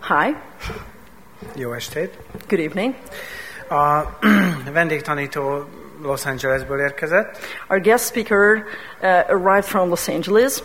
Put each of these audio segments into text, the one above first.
Hi. Jó estét! Good evening. A vendégtanító Los Angelesből érkezett. Our guest speaker arrived from Los Angeles.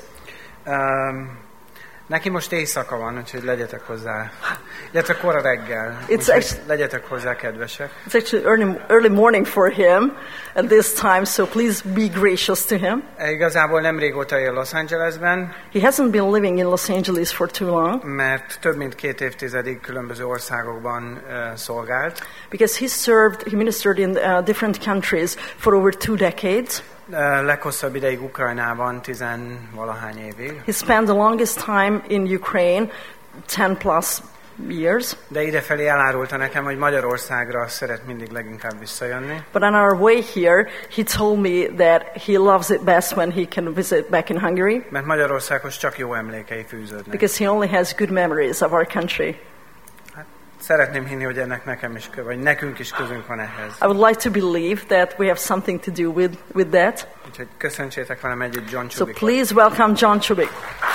Neki most éjszaka van, úgyhogy legyetek hozzá. Illetve kora reggel. Legyetek hozzá kedvesek. It's actually early morning for him at this time, so please be gracious to him. Igazából nem régóta él Los Angelesben. He hasn't been living in Los Angeles for too long. Mert több mint 2 évtizedig különböző országokban szolgált. Because he ministered in different countries for over 2 decades. Leghosszabb ideig Ukrajnában 10-valahány évig. He spent the longest time in Ukraine, 10 plus years. De idefelé elárulta nekem, hogy Magyarországra szeret mindig leginkább visszajönni. But on our way here, he told me that he loves it best when he can visit back in Hungary. Mert Magyarországhoz csak jó emlékei fűződnek. Because he only has good memories of our country. Szeretném hinni, hogy ennek nekem is, vagy nekünk is közünk van ehhez. I would like to believe that we have something to do with that. Úgyhogy köszöntsétek velem együtt John Chubikot. So please welcome John Chubik.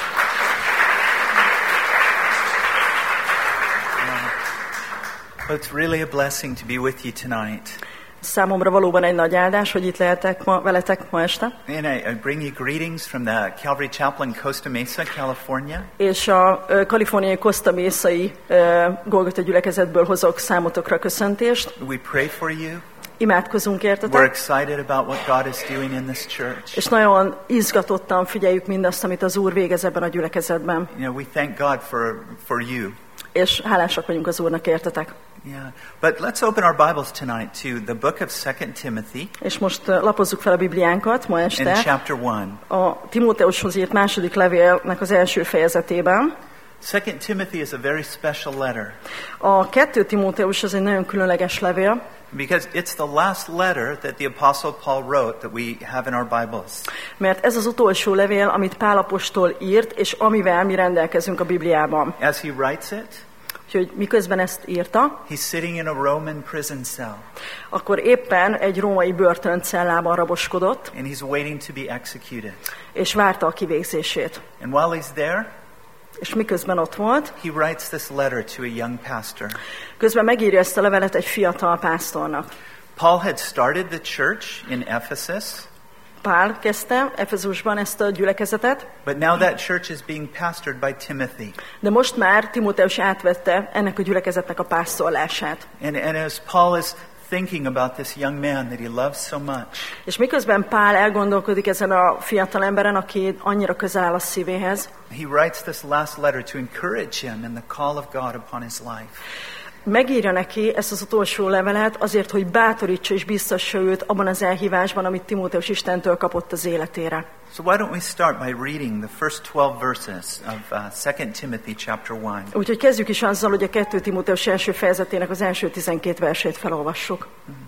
Well, it's really a blessing to be with you tonight. Számomra valóban egy nagy áldás, hogy itt lehetek veletek ma este. And I bring you greetings from the Calvary Chapel in Costa Mesa, California. És a kaliforniai Costa Mesai Golgota gyülekezetből hozok számotokra köszöntést. We pray for you. Imádkozunk We're értetek. excited about what God is doing in this church. És nagyon izgatottan figyeljük mindazt, amit az Úr végez ebben a gyülekezetben. You know, we thank God for you. És hálásak vagyunk az Úrnak értetek. Yeah, but let's open our Bibles tonight to the book of 2 Timothy. És most lapozzuk fel a Bibliánkat ma este. In chapter 1. A Timóteushoz írt második levélnek az első fejezetében. 2 Timothy is a very special letter. A 2 Timóteus az egy nagyon különleges levél. Because it's the last letter that the Apostle Paul wrote that we have in our Bibles. Mert ez az utolsó levél, amit Pál apostol írt, és amivel mi rendelkezünk a Bibliában. As he writes it, Úgyhogy miközben ezt írta, he's sitting in a Roman prison cell. akkor éppen egy római börtöncellában raboskodott, And he's waiting to be executed. és várta a kivégzését. And while he's there, És miközben ott volt, he writes this letter to a young pastor. közben megírja ezt a levelet egy fiatal pásztornak. Paul had started the church in Ephesus, Pál kezdte Efezusban ezt a gyülekezetet, but now that church is being pastored by Timothy. de most már Timóteus átvette ennek a gyülekezetnek a pásztorlását. And as Paul is thinking about this young man that he loves so much, És miközben Pál elgondolkodik ezen a fiatal emberen, aki annyira közel áll a szívéhez, he writes this last letter to encourage him in the call of God upon his life. megírja neki ezt az utolsó levelet azért, hogy bátorítsa és biztassa őt abban az elhívásban, amit Timóteus Istentől kapott az életére. So why don't we start by reading the first 12 verses of 2 Timothy chapter 1. Úgyhogy kezdjük is azzal, hogy a 2 Timóteus első fejezetének az első 12 versét felolvassuk.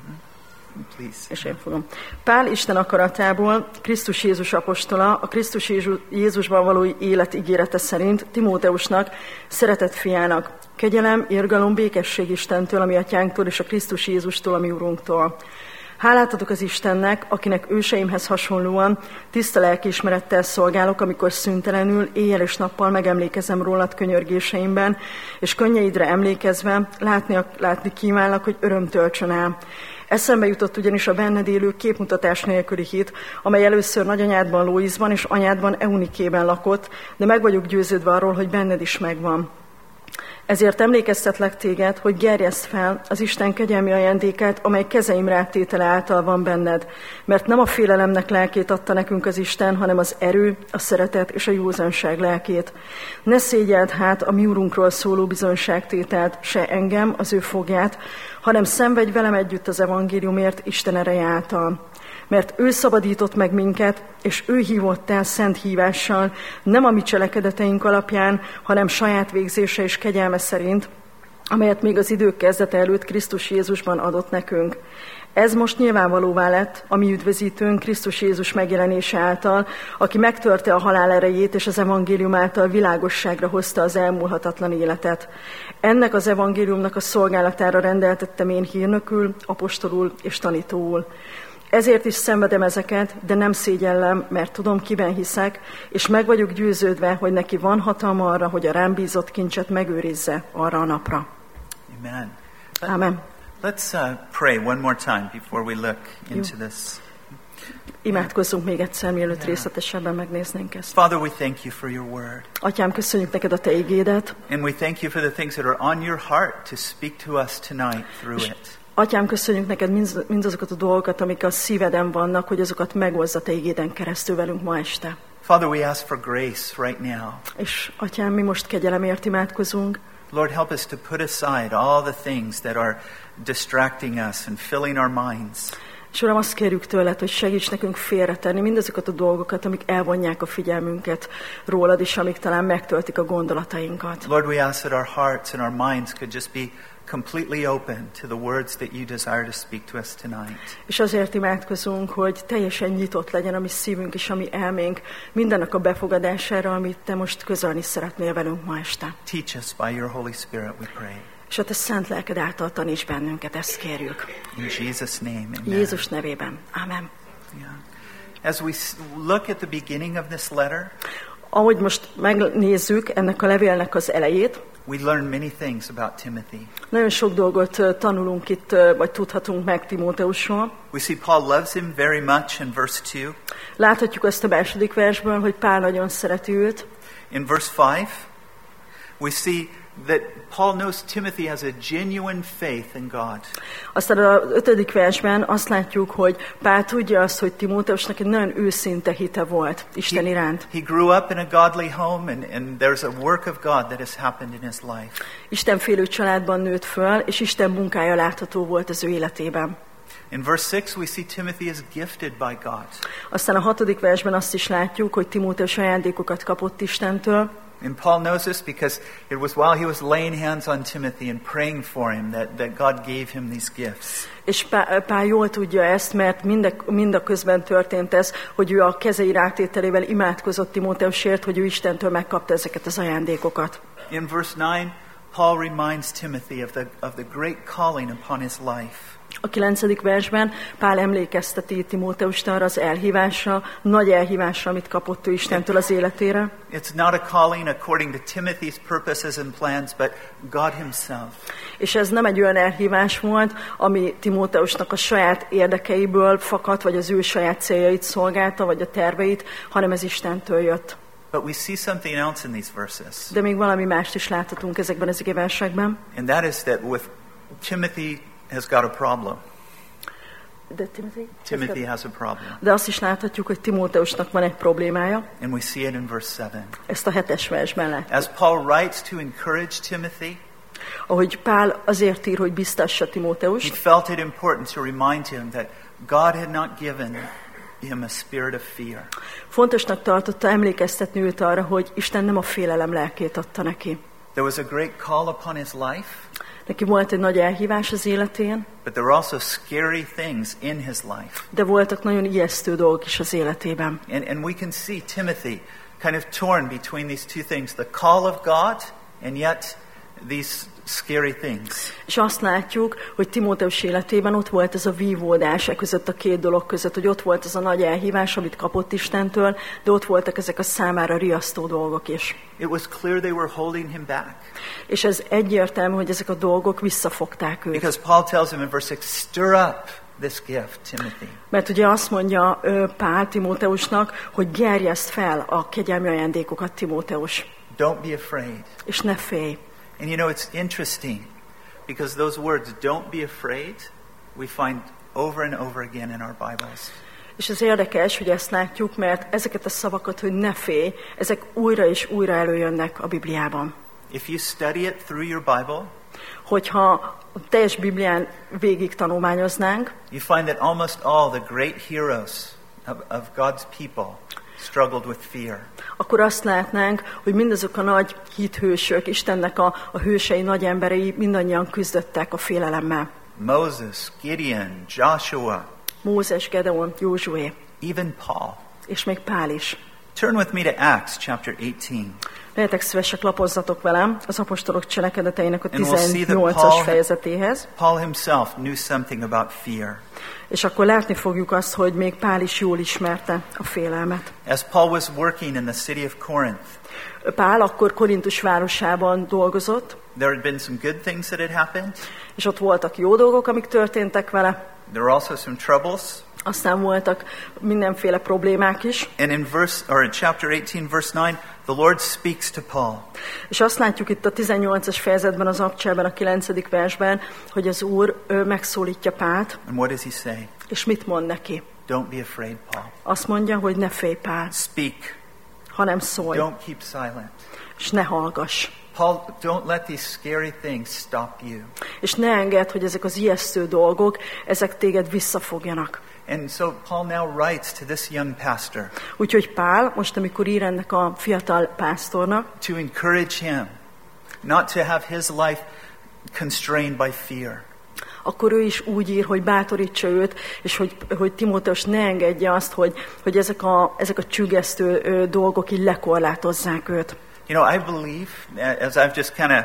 Please. És én fogom. Pál Isten akaratából, Krisztus Jézus apostola, a Krisztus Jézusban való élet ígérete szerint Timóteusnak, szeretett fiának, kegyelem, irgalom, békesség Istentől, ami atyánktól, és a Krisztus Jézustól, ami Urunktól. Hálát adok az Istennek, akinek őseimhez hasonlóan tiszta lelkiismerettel szolgálok, amikor szüntelenül, éjjel és nappal megemlékezem rólad könyörgéseimben, és könnyeidre emlékezve látni kívánlak, hogy öröm töltsön el. Eszembe jutott ugyanis a benned élő képmutatás nélküli hit, amely először nagyanyádban Lóiszban és anyádban Eunikében lakott, de meg vagyok győződve arról, hogy benned is megvan. Ezért emlékeztetlek téged, hogy gerjeszd fel az Isten kegyelmi ajándékát, amely kezeimre áttétele által van benned, mert nem a félelemnek lelkét adta nekünk az Isten, hanem az erő, a szeretet és a józanság lelkét. Ne szégyeld hát a mi Urunkról szóló bizonyságtételt, se engem, az ő fogját, hanem szenvedj velem együtt az evangéliumért Isten ereje által. Mert ő szabadított meg minket, és ő hívott el szent hívással, nem a mi cselekedeteink alapján, hanem saját végzése és kegyelme szerint, amelyet még az idők kezdete előtt Krisztus Jézusban adott nekünk. Ez most nyilvánvalóvá lett a mi üdvözítőnk Krisztus Jézus megjelenése által, aki megtörte a halál erejét, és az evangélium által világosságra hozta az elmúlhatatlan életet. Ennek az evangéliumnak a szolgálatára rendeltettem én hírnökül, apostolul és tanítóul. Ezért is szenvedem ezeket, de nem szégyellem, mert tudom, kiben hiszek, és meg vagyok győződve, hogy neki van hatalma arra, hogy a rám bízott kincset megőrizze arra a napra. Amen. Amen. Let's pray one more time before we look into this. Imádkozzunk még egyszer, mielőtt részletesebben megnéznénk ezt. Father, we thank you for your word. Atyám, köszönjük neked a te igédet. And we thank you for the things that are on your heart to speak to us tonight through it. Atyám, köszönjük neked mindazokat a dolgokat, amik a szíveden vannak, hogy azokat meghozza te igéden keresztül velünk ma este. Father, we ask for grace right now. És atyám, mi most kegyelemért imádkozunk. Lord, help us to put aside all the things that are distracting us and filling our minds. És Uram, azt kérjük tőled, hogy segíts nekünk félretenni mindazokat a dolgokat, amik elvonják a figyelmünket rólad, és amik talán megtöltik a gondolatainkat. Lord, we ask that our hearts and our minds could just be completely open to the words that you desire to speak to us tonight. És azért imádkozunk, hogy teljesen nyitott legyen a mi szívünk és a mi elménk mindennek a befogadására, amit te most közölni szeretnél velünk ma este. Teach us by your Holy Spirit, we pray. És a te szent lelked által taníts bennünket, ezt kérjük. In Jesus' name, amen. Jézus nevében. Amen. Yeah. As we look at the beginning of this letter, ahogy most megnézzük ennek a levélnek az elejét, we learn many things about Timothy. Nagyon sok dolgot tanulunk itt, vagy tudhatunk meg Timóteusról. We see Paul loves him very much in verse 2. Láthatjuk azt a második versből, hogy Pál nagyon szereti őt. In verse 5, we see that Paul knows Timothy has a genuine faith in God. Aztán a 5. versben azt látjuk, hogy Pál tudja azt, hogy Timóteusnak egy nagyon őszinte hite volt Isten iránt. He grew up in a godly home and there's a work of God that has happened in his life. Istenfélő családban nőtt föl, és Isten munkája látható volt az ő életében. In verse 6 we see Timothy is gifted by God. Aztán a 6. versben azt is látjuk, hogy Timóteus ajándékokat kapott Istentől. And Paul knows this because it was while he was laying hands on Timothy and praying for him that God gave him these gifts. És Pál jól tudja ezt, mert mindaközben történt ez, hogy ő a kezei rátételével imádkozott Timóteusért, hogy ő Istentől megkapta ezeket az ajándékokat. In verse 9, Paul reminds Timothy of the great calling upon his life. A 9. versben Pál emlékezteti Timóteust arra az elhívásra, nagy elhívásra, amit kapott ő Istentől az életére. It's not a calling according to Timothy's purposes and plans, but God himself. És ez nem egy olyan elhívás volt, ami Timóteusnak a saját érdekeiből fakadt, vagy az ő saját céljait szolgálta, vagy a terveit, hanem ez Istentől jött. But we see something else in these verses. De még valami mást is láthatunk ezekben az igeversekben. And that is that with Timothy has got a problem. Timothy has a problem. De azt is láthatjuk, hogy Timóteusnak van egy problémája. And we see it in verse 7. Ezt a 7. versben látjuk. As Paul writes to encourage Timothy, ahogy Pál azért ír, hogy biztassa Timóteust, he felt it important to remind him that God had not given him a spirit of fear. Fontosnak tartotta emlékeztetni őt arra, hogy Isten nem a félelem lelkét adta neki. There was a great call upon his life. Neki volt egy nagy elhívás az életén, but there were also scary things in his life. De voltak nagyon ijesztő dolgok is az életében. And we can see Timothy kind of torn between these two things, the call of God and yet these scary things. És azt látjuk, hogy Timóteus életében ott volt ez a vívódás között, a két dolog között, hogy ott volt az a nagy elhívás, amit kapott Istentől, de ott voltak ezek a számára riasztó dolgok is. It was clear they were holding him back. És ez egyértelmű, hogy ezek a dolgok visszafogták őt. Because Paul tells him in verse 6, stir up this gift, Timothy. Mert ugye azt mondja Pál Timóteusnak, hogy gerjeszt fel a kegyelmi ajándékokat, Timóteus. Don't be afraid. És ne félj. And you know, it's interesting because those words, don't be afraid, we find over and over again in our Bibles. És ez érdekes, hogy ezt látjuk, mert ezeket a szavakat, hogy ne félj, ezek újra és újra előjönnek a Bibliában. If you study it through your Bible, hogyha a teljes Biblián végig tanulmányoznánk, you find that almost all the great heroes of God's people struggled with fear. Akkor azt látnánk, hogy mindazok a nagy hithősök, Istennek a hősei, nagy emberei mindannyian küzdöttek a félelemmel. Moses, Gideon, Joshua, Mózes, Gedeon, Józsué, even Paul. És még Pál is. Turn with me to Acts chapter 18. Legyetek szívesek, lapozzatok velem az apostolok cselekedeteinek a 18-as fejezetéhez. Paul himself knew something about fear. És akkor látni fogjuk azt, hogy még Pál is jól ismerte a félelmet. As Paul was working in the city of Corinth, Pál akkor Korintus városában dolgozott, there had been some good things that had happened. És ott voltak jó dolgok, amik történtek vele. There were also some troubles. Aztán voltak mindenféle problémák is. And in chapter 18 verse 9, the Lord speaks to Paul. És azt látjuk itt a 18-as fejezetben, az Abcsában, a 9. versben, hogy az Úr megszólítja Pált. And what does he say? És mit mond neki? Don't be afraid, Paul. Azt mondja, hogy ne félj, Pál. Speak. Hanem szólj. Don't keep silent. És ne hallgass. Paul, don't let these scary things stop you. És ne engedd, hogy ezek az ijesztő dolgok, ezek téged visszafogjanak. And so Paul now writes to this young pastor. Úgyhogy Pál, most amikor ír ennek a fiatal pásztornak, to encourage him not to have his life constrained by fear. Akkor ő is úgy ír, hogy bátorítsa őt, és hogy Timóteus ne engedje azt, hogy ezek a csüggesztő dolgok így lekorlátozzák őt. You know, I believe, as I've just kind of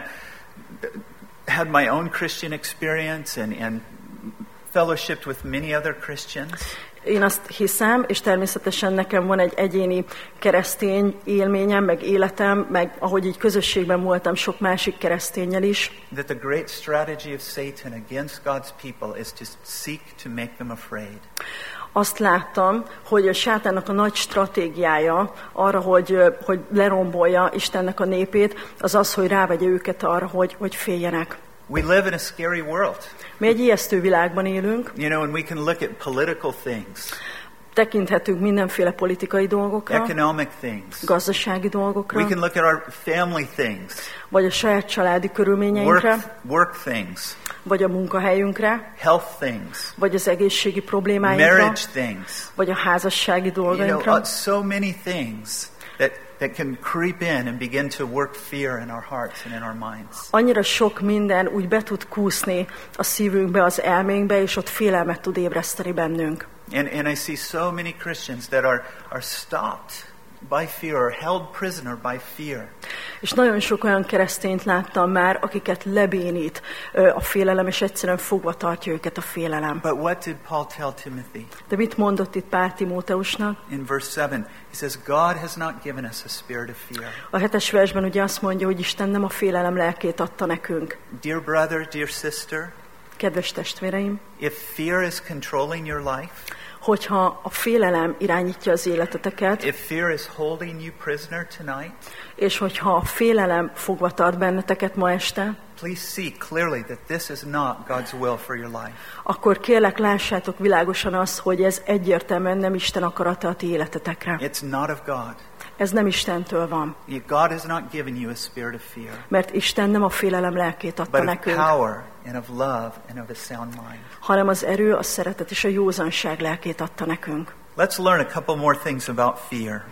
had my own Christian experience and fellowshipped with many other Christians. Én azt hiszem, és természetesen nekem van egy egyéni keresztény élményem, meg életem, meg ahogy így közösségben voltam sok másik kereszténnyel is. That the great strategy of Satan against God's people is to seek to make them afraid. Azt láttam, hogy a sátánnak a nagy stratégiája arra, hogy lerombolja Istennek a népét, az az, hogy rávegye őket arra, hogy féljenek. We live in a scary world. Mi egy ijesztő világban élünk. You know, and we can look at political things. Tekinthetünk mindenféle politikai dolgokra, economic things. Gazdasági dolgokra. We can look at our family things. Vagy a saját családi körülményeinkre. Work things. Vagy a munkahelyünkre. Health things. Vagy az egészségi problémáinkra. Marriage things. Vagy a házassági dolgainkra. You know, so many things that can creep in and begin to work fear in our hearts and in our minds. Annyira sok minden úgy be tud kúszni a szívünkbe, az elménkbe, és ott félelmet tud ébreszteni bennünk. And I see so many Christians that are stopped by fear or held prisoner by fear. És nagyon sok olyan keresztényt láttam már, akiket lebénít a félelem, és egyszerűen fogva tartja őket a félelem. But what did Paul tell Timothy? De mit mondott itt Pál Timóteusnak? In verse 7, he says, God has not given us a spirit of fear. A 7. versben ugye azt mondja, hogy Isten nem a félelem lelkét adta nekünk. Dear brother, dear sister, kedves testvéreim, if fear is controlling your life, hogyha a félelem irányítja az életeteket, if fear is holding you prisoner tonight, és hogyha a félelem fogva tart benneteket ma este, please see clearly that this is not God's will for your life. Akkor kérlek, lássátok világosan azt, hogy ez egyértelműen nem Isten akarata a ti életetekre. It's not of God. Ez nem Istentől van. God has not given you a spirit of fear. Mert Isten nem a félelem lelkét adta nekünk, but of power and of love and of a sound mind. Hanem az erő, a szeretet és a józanság lelkét adta nekünk. Let's learn a couple more things about fear.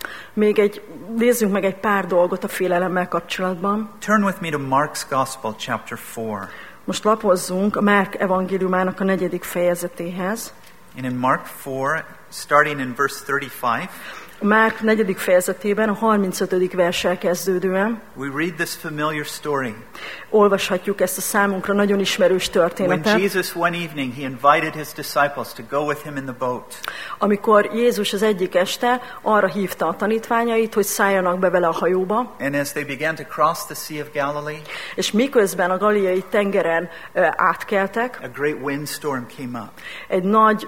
Nézzünk meg egy pár dolgot a félelemmel kapcsolatban. Turn with me to Mark's Gospel, chapter 4. Most lapozzunk a Márk evangéliumának a 4. fejezetéhez. And in Mark 4, starting in verse 35, a Márk 4. fejezetében, a 35. verssel kezdődően we read this familiar story. Olvashatjuk ezt a számunkra nagyon ismerős történetet. When Jesus one evening he invited his disciples to go with him in the boat. Amikor Jézus az egyik este arra hívta a tanítványait, hogy szálljanak be vele a hajóba. And as they began to cross the Sea of Galilee, és miközben a galileai tengeren átkeltek, a great windstorm came up. Egy nagy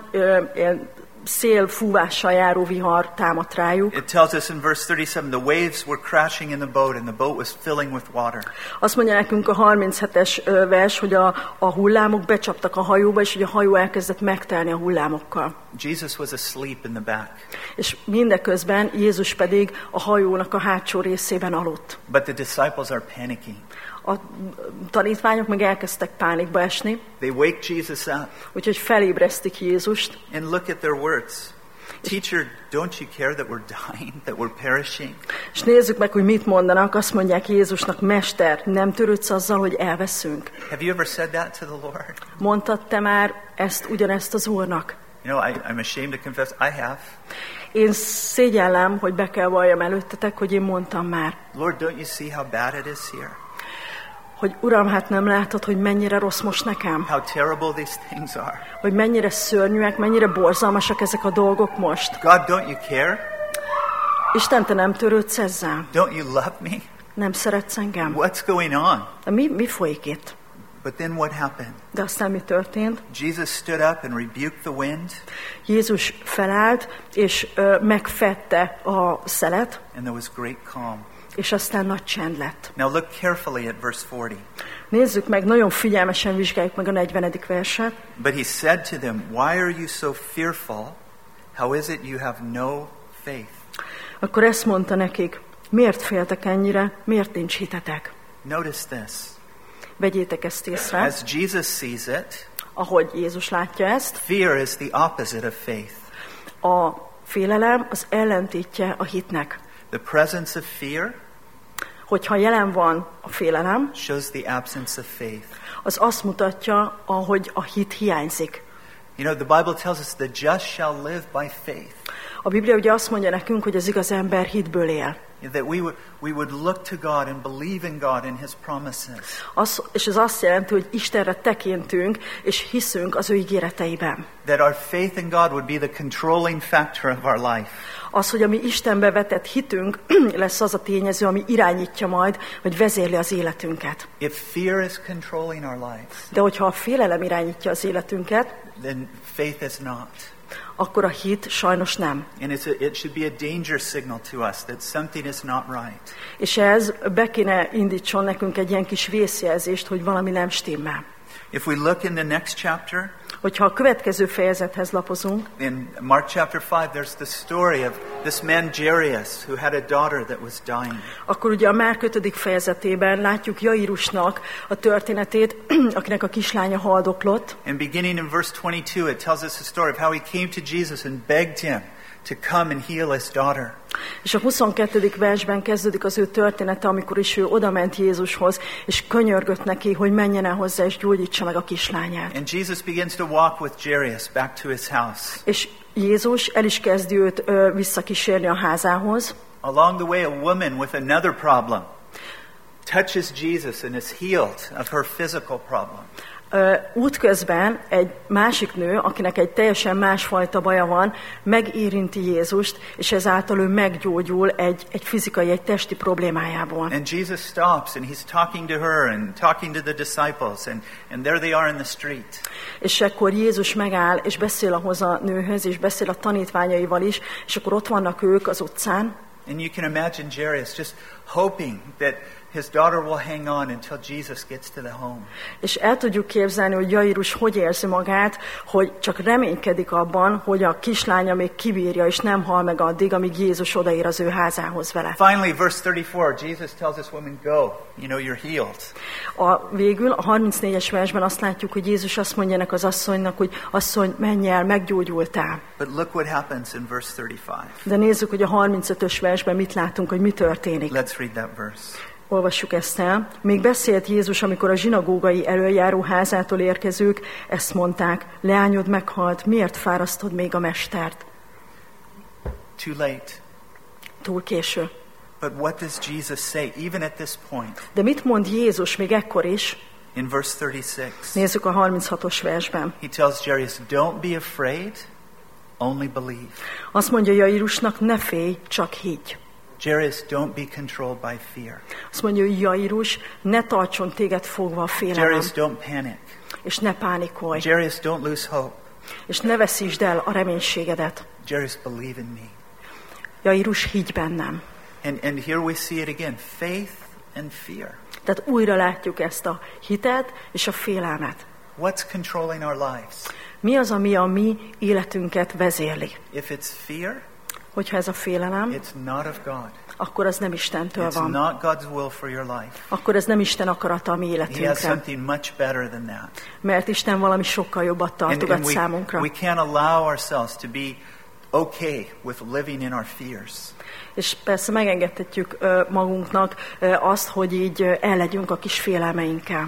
szélfúvással járó vihar támadt rájuk. It tells us in verse 37, the waves were crashing in the boat and the boat was filling with water. Azt mondja nekünk a 37-es vers, hogy a hullámok becsaptak a hajóba, és hogy a hajó elkezdett megtelni a hullámokkal. Jesus was asleep in the back. És mindeközben Jézus pedig a hajónak a hátsó részében aludt. But the disciples are panicking. A tanítványok meg elkezdtek pánikba esni. They wake Jesus up. Úgyhogy felébresztik Jézust. And look at their words. Teacher, don't you care that we're dying, that we're perishing? És nézzük meg, hogy mit mondanak. Azt mondják Jézusnak, Mester, nem törődsz azzal, hogy elveszünk? Have you ever said that to the Lord? Mondtad te már ugyanezt az Úrnak? You know, I'm ashamed to confess, I have. Én szégyellem, hogy be kell valljam előttetek, hogy én mondtam már. Lord, don't you see how bad it is here? Hogy Uram, hát nem látod, hogy mennyire rossz most nekem? How terrible these things are. Hogy mennyire szörnyűek, mennyire borzalmasak ezek a dolgok most? God, don't you care? Isten, te nem törődsz ezzel? Don't you love me? Nem szeretsz engem? What's going on? De mi folyik itt? But then what happened? De aztán mi történt? Jesus stood up and rebuked the wind. Jézus felállt, és megfette a szelet, And there was great calm. és aztán nagy csend lett. Now look carefully at verse 40. Nézzük meg, nagyon figyelmesen vizsgáljuk meg a 40. verset. But he said to them, why are you so fearful? How is it you have no faith? Akkor ezt mondta nekik, miért féltek ennyire, miért nincs hitetek? Notice this. Vegyétek ezt észre, As Jesus sees it, ahogy Jézus látja ezt, fear is the opposite of faith. a félelem az ellentétje a hitnek. The presence of fear Hogyha jelen van a félelem, shows the absence of faith. az azt mutatja, ahogy a hit hiányzik. You know, the Bible tells us the just shall live by faith. A Biblia ugye azt mondja nekünk, hogy az igaz ember hitből él. That we would look to God and believe in God and His promises. És ez azt jelenti, hogy Istenre tekintünk, és hiszünk az ő ígéreteiben. That our faith in God would be the controlling factor of our life. Az, hogy a mi Istenbe vetett hitünk lesz az a tényező, ami irányítja majd, vagy vezérli az életünket. If fear is controlling our lives, de hogyha a félelem irányítja az életünket, then faith is not. akkor a hit sajnos nem. And it should be a danger signal to us that something is not right. És ez be kéne indítson nekünk egy ilyen kis vészjelzést, hogy valami nem stimmel. If we look in the next chapter, hogyha a következő fejezethez lapozunk, in Mark chapter 5, there's the story of this man Jairus who had a daughter that was dying. Akkor ugye a Márk 5. fejezetében látjuk Jairusnak a történetét, akinek a kislánya haldoklott. And beginning in verse 22, it tells us the story of how he came to Jesus and begged him to come and heal his daughter. És a 22. versben kezdődik az ő története, amikor is ő odament Jézushoz, és könyörgött neki, hogy menjen el hozzá, és gyógyítsa meg a kislányát. And Jesus begins to walk with Jairus back to his house. És Jézus el is kezdi őt visszakísérni a házához. Along the way, a woman with another problem touches Jesus and is healed of her physical problem. Útközben egy másik nő, akinek egy teljesen másfajta baja van, megérinti Jézust, és ezáltal ő meggyógyul egy fizikai, egy testi problémájából. And Jesus stops and he's talking to her and talking to the disciples and there they are in the street. És akkor Jézus megáll, és beszél ahhoz a nőhöz, és beszél a tanítványaival is, és akkor ott vannak ők az utcán. And you can imagine Jairus just hoping that his daughter will hang on until Jesus gets to the home. És el tudjuk képzelni, hogy Jairus hogy érzi magát, hogy csak reménykedik abban, hogy a kislánya még kibírja, és nem hal meg addig, amíg Jézus odaér az ő házához vele. Finally, verse 34, Jesus tells this woman, go, you know, you're healed. Végül a 34-es versben azt látjuk, hogy Jézus azt mondja ennek az asszonynak, hogy asszony, menj el, meggyógyultál. But look what happens in verse 35. De nézzük, hogy a 35-ös versben mit látunk, hogy mi történik. Let's read that verse. Olvassuk ezt el. Még beszélt Jézus, amikor a zsinagógai elöljáró házától érkezők ezt mondták, leányod meghalt, miért fárasztod még a mestert? Too late. Túl késő. But what does Jesus say even at this point? De mit mond Jézus még ekkor is? In verse 36. Nézzük a 36-os versben. He tells Jairus, don't be afraid, only believe. Azt mondja Jairusnak, ne félj, csak higgy. Jairus, don't be controlled by fear. Azt mondja, hogy Jairus, ne tartson téged fogva a félelem. Jairus, don't panic. És ne pánikolj. Jairus, don't lose hope. És ne veszítsd el a reménységedet. Jairus, believe in me. Jairus, higgy bennem. And here we see it again, faith and fear. Tehát újra látjuk ezt a hitet és a félelmet. What's controlling our lives? Mi az, ami a mi életünket vezérli? If it's fear, hogyha ez a félelem, it's not of God. akkor az nem Istentől It's van. not God's will for your life. Akkor ez nem Isten akarata a mi He has életünkre. something much better than that. Mert Isten valami sokkal jobbat tartogat számunkra. we can't allow ourselves to be okay with living in our fears. És persze megengedhetjük magunknak azt, hogy így el legyünk a kis félelmeinkkel.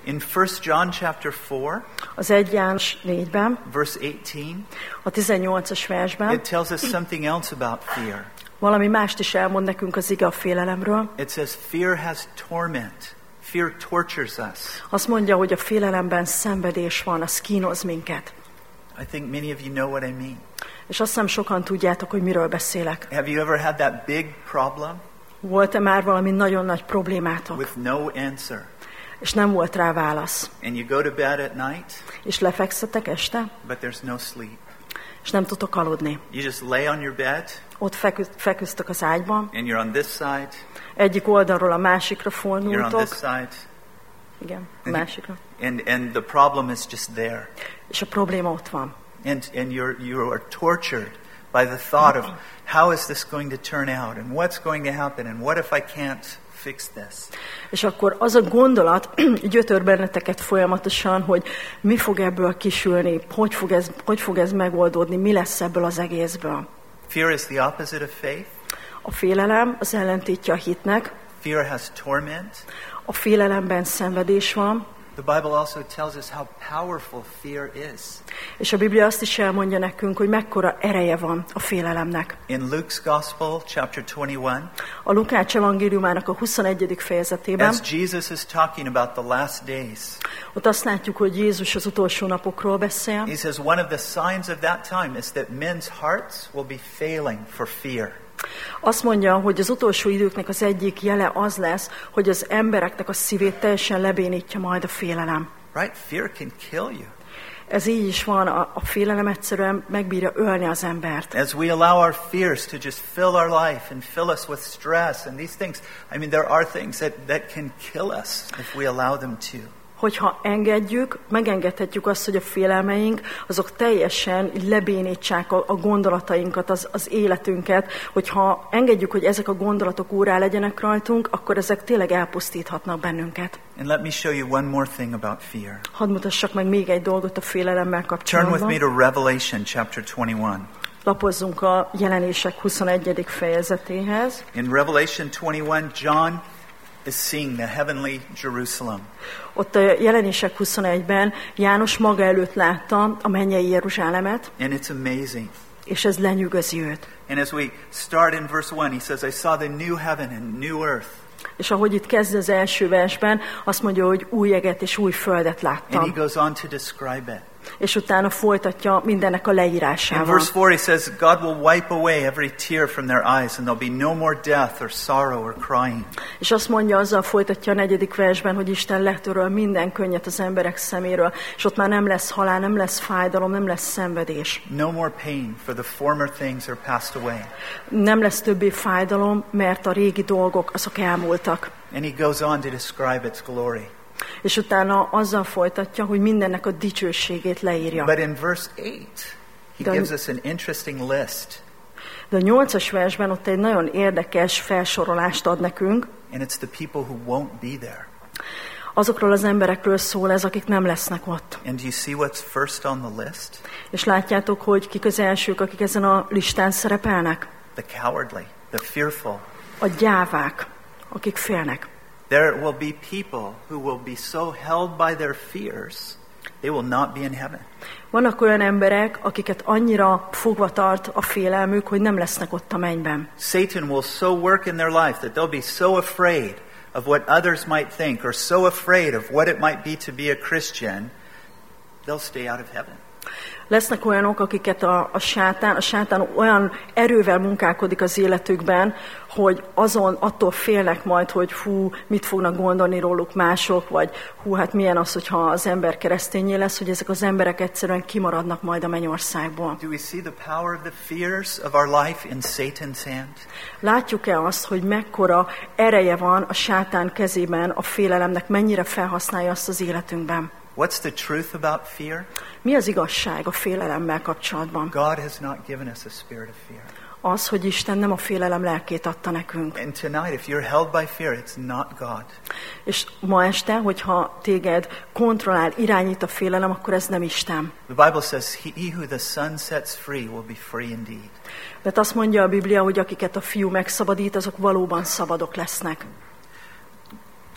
In 1 John chapter 4, az 1 János 4-ben, verse 18, a 18-as versben, it tells us something else about fear. valami mást is elmond nekünk az ige a félelemről. It says fear has torment. Fear tortures us. Azt mondja, hogy a félelemben szenvedés van, az kínoz minket. I think many of you know what I mean. És azt hiszem sokan tudjátok, hogy miről beszélek. Have you ever had that big problem Volt-e már valami nagyon nagy problémátok, with no answer? és nem volt rá válasz? And you go to bed at night, És lefekszetek este, but there's no sleep. és nem tudtok aludni. You just lay on your bed, Ott feküztök az ágyban, and you're on this side, egyik oldalról a másikra you're on fordultok. this side, Igen, a másikra. and the problem is just there. És a probléma ott van. And you are tortured by the thought of how is this going to turn out, and what's going to happen, and what if I can't fix this? És akkor az a gondolat gyötör benneteket folyamatosan, hogy mi fog ebből kisülni, hogy fog ez megoldódni, mi lesz ebből az egészből. Fear is the opposite of faith. A félelem az ellentétje a hitnek, Fear has torment. a félelemben szenvedés van, The Bible also tells us how powerful fear is. és a Biblia azt is elmondja nekünk, hogy mekkora ereje van a félelemnek. In Luke's Gospel, chapter 21, A Lukács evangéliumának a 21. fejezetében, as Jesus is talking about the last days, ott azt látjuk, hogy Jézus az utolsó napokról beszél, he says one of the signs of that time is that men's hearts will be failing for fear. Azt mondja, hogy az utolsó időknek az egyik jele az lesz, hogy az embereknek a szívét teljesen lebénítja majd a félelem. Right? Fear can kill you. Ez így is van, a félelem egyszerűen megbírja ölni az embert. As we allow our fears to just fill our life and fill us with stress and these things, I mean, there are things that can kill us if we allow them to. Hogyha megengedhetjük azt, hogy a félelmeink, azok teljesen lebénítsák a gondolatainkat, az életünket, hogyha engedjük, hogy ezek a gondolatok úrrá legyenek rajtunk, akkor ezek tényleg elpusztíthatnak bennünket. And let me show you one more thing about fear. Hadd mutassak meg még egy dolgot a félelemmel Turn with me kapcsolatban. to Revelation chapter 21. Lapozzunk a Jelenések 21. fejezetéhez. In Revelation 21, John is seeing the heavenly Jerusalem. Ott a Jelenések 21-ben János maga előtt látta a mennyei Jeruzsálemet, And it's amazing. és ez lenyűgözi őt. And as we start in verse 1, he says, I saw the new heaven and new earth. És ahogy itt kezd az első versben, azt mondja, hogy új eget és új földet And he láttam. goes on to describe it. És utána folytatja mindennek a In leírásával. verse 4, he says, God will wipe away every tear from their eyes, and there'll be no more death or sorrow or crying. És azt mondja, azzal folytatja a 4. versben, hogy Isten letöröl minden könnyet az emberek szeméről, és ott már nem lesz halál, nem lesz fájdalom, nem lesz szenvedés. No more pain, for the former things are passed away. Nem lesz többé fájdalom, mert a régi dolgok azok elmúltak. And he goes on to describe its glory. És utána azzal folytatja, hogy mindennek a dicsőségét leírja. But in verse 8, he The- gives us an interesting list. De a 8. versben ott egy nagyon érdekes felsorolást ad nekünk. And it's the people who won't be there. Azokról az emberekről szól ez, akik nem lesznek ott. And do you see what's first on the list? És látjátok, hogy kik az elsők, akik ezen a listán szerepelnek? The cowardly, the fearful. A gyávák, akik félnek. There will be people who will be so held by their fears, they will not be in heaven. Vannak olyan emberek, akiket annyira fogva tart a félelmük, hogy nem lesznek ott a mennyben. Satan will so work in their life that they'll be so afraid of what others might think or so afraid of what it might be to be a Christian, they'll stay out of heaven. Lesznek olyanok, akiket a sátán olyan erővel munkálkodik az életükben, hogy attól félnek majd, hogy mit fognak gondolni róluk mások, vagy hát milyen az, hogyha az ember keresztényé lesz, hogy ezek az emberek egyszerűen kimaradnak majd a mennyországból. Do we see the power of the fears of our life in Satan's hand? Látjuk-e azt, hogy mekkora ereje van a sátán kezében, a félelemnek, mennyire felhasználja azt az életünkben? What's the truth about fear? Mi az igazság a félelemmel kapcsolatban? God has not given us a spirit of fear. Az, hogy Isten nem a félelem lelkét adta nekünk. And tonight, if you're held by fear, it's not God. És ma este, hogyha téged kontrollál, irányít a félelem, akkor ez nem Isten. The Bible says, he who the Son sets free will be free indeed. Mert azt mondja a Biblia, hogy akiket a Fiú megszabadít, azok valóban szabadok lesznek.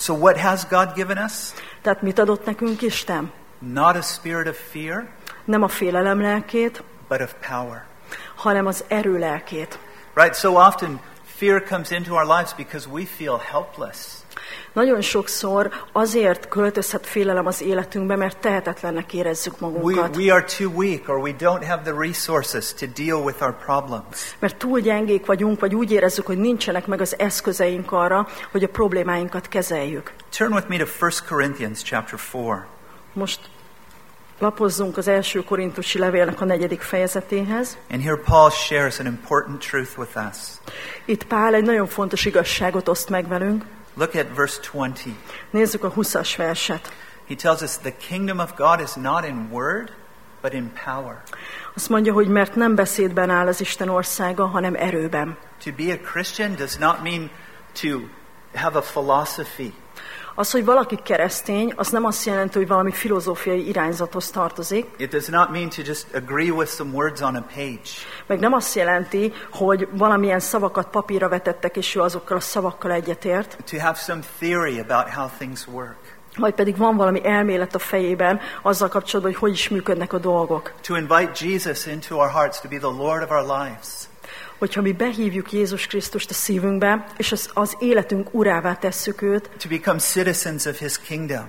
So what has God given us? Tehát mit adott nekünk Isten? Not a spirit of fear, Nem a félelem lelkét, but of power. hanem az erő lelkét. Right? So often fear comes into our lives because we feel helpless. Nagyon sokszor azért költözhet félelem az életünkbe, mert tehetetlennek érezzük magunkat. We are too weak, or we don't have the resources to deal with our problems. Mert túl gyengék vagyunk, vagy úgy érezzük, hogy nincsenek meg az eszközeink arra, hogy a problémáinkat kezeljük. Turn with me to 1 Corinthians chapter 4. Most lapozzunk az első korintusi levélnek a 4. fejezetéhez. And here Paul shares an important truth with us. Itt Pál egy nagyon fontos igazságot oszt meg velünk. Look at verse 20. Nézzük a 20-as verset. He tells us the kingdom of God is not in word, but in power. Azt mondja, hogy mert nem beszédben áll az Isten országa, hanem erőben. To be a Christian does not mean to have a philosophy. Az, hogy valaki keresztény, az nem azt jelenti, hogy valami filozófiai irányzathoz tartozik. It does not mean to just agree with some words on a page. Meg nem azt jelenti, hogy valamilyen szavakat papírra vetettek, és ő azokkal a szavakkal egyetért. To have some theory about how things work. Vagy pedig van valami elmélet a fejében azzal kapcsolatban, hogy is működnek a dolgok. To invite Jesus into our hearts to be the Lord of our lives. Hogyha mi behívjuk Jézus Krisztust a szívünkbe, és az életünk urává tesszük őt, To become citizens of his kingdom.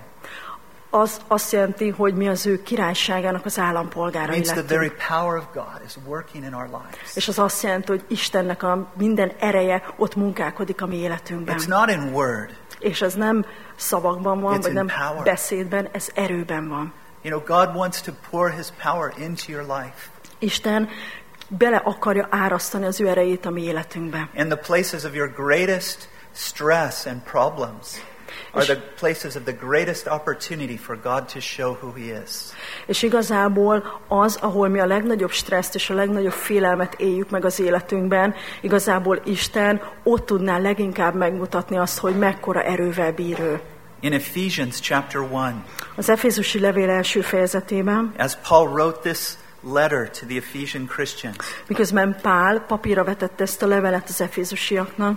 az azt jelenti, hogy mi az ő királyságának az állampolgárai Means the very lettünk. power of God is working in our lives. És az azt jelenti, hogy Istennek a minden ereje ott munkálkodik a mi életünkben. It's not in word. És ez nem szavakban van, It's vagy in nem power. beszédben, ez erőben van. You know, God wants to pour his power into your life. Isten bele akarja árasztani az ő erejét a mi életünkbe. And the places of your greatest stress and problems are the places of the greatest opportunity for God to show who he is. És igazából az, ahol mi a legnagyobb stresszt és a legnagyobb félelmet éljük meg az életünkben, igazából Isten ott tudná leginkább megmutatni azt, hogy mekkora erővel bír ő. In Ephesians chapter 1, Az Efézusi levél első fejezetében, as Paul wrote this letter to the Ephesian Christians, miközben Pál papírra vetette ezt a levelet az efézusiaknak,